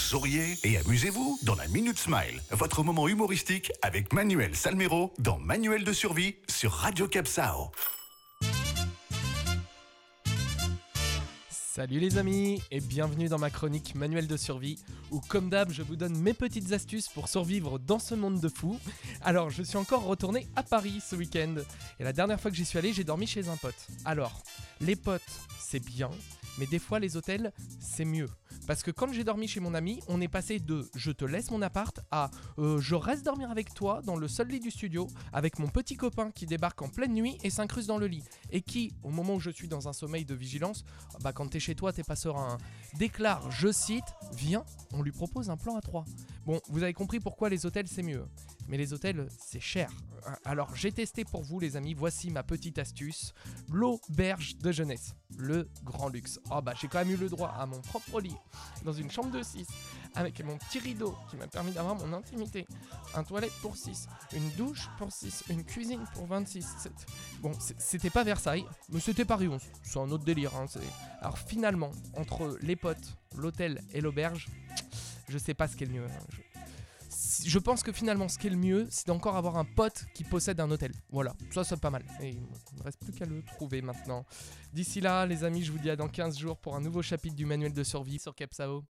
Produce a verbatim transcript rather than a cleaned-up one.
souriez et amusez-vous dans la Minute Smile, votre moment humoristique avec Manuel Salmero dans Manuel de survie sur Radio Capsao. Salut les amis et bienvenue dans ma chronique Manuel de survie où comme d'hab je vous donne mes petites astuces pour survivre dans ce monde de fous. Alors je suis encore retourné à Paris ce week-end et la dernière fois que j'y suis allé j'ai dormi chez un pote. Alors les potes c'est bien mais des fois les hôtels c'est mieux. Parce que quand j'ai dormi chez mon ami, on est passé de « je te laisse mon appart » à euh, « je reste dormir avec toi dans le seul lit du studio avec mon petit copain qui débarque en pleine nuit et s'incruste dans le lit. » Et qui, au moment où je suis dans un sommeil de vigilance, bah quand t'es chez toi, t'es pas serein, hein, déclare, je cite, « viens, on lui propose un plan à trois ». Bon, vous avez compris pourquoi les hôtels c'est mieux. Mais les hôtels, c'est cher. Alors j'ai testé pour vous les amis, voici ma petite astuce, l'auberge de jeunesse, le grand luxe. Oh bah j'ai quand même eu le droit à mon propre lit, dans une chambre de six, avec mon petit rideau qui m'a permis d'avoir mon intimité, un toilette pour six, une douche pour six, une cuisine pour vingt-six. C'est... Bon, c'était pas Versailles, mais c'était Paris onze, c'est un autre délire. Hein, c'est... Alors finalement, entre les potes, l'hôtel et l'auberge, je sais pas ce qui est le mieux. Hein, je... Je pense que finalement, ce qui est le mieux, c'est d'encore avoir un pote qui possède un hôtel. Voilà, ça, c'est pas mal. Et il ne reste plus qu'à le trouver maintenant. D'ici là, les amis, je vous dis à dans quinze jours pour un nouveau chapitre du Manuel de survie sur Capsao.